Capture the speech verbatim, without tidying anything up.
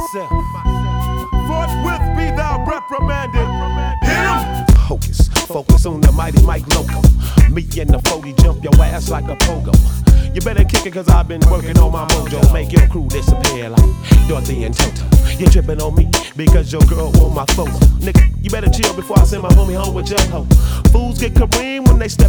myself. Forthwith be thou reprimanded. Hit him! Hocus, focus on the mighty Mike Loco. Me and the forty jump your ass like a pogo. You better kick it cause I've been working on my mojo. Make your crew disappear like Dorothy and Toto. You tripping on me because your girl want my photo. Nigga, you better chill before I send my homie home with your hoe. Fools get Kareem when they step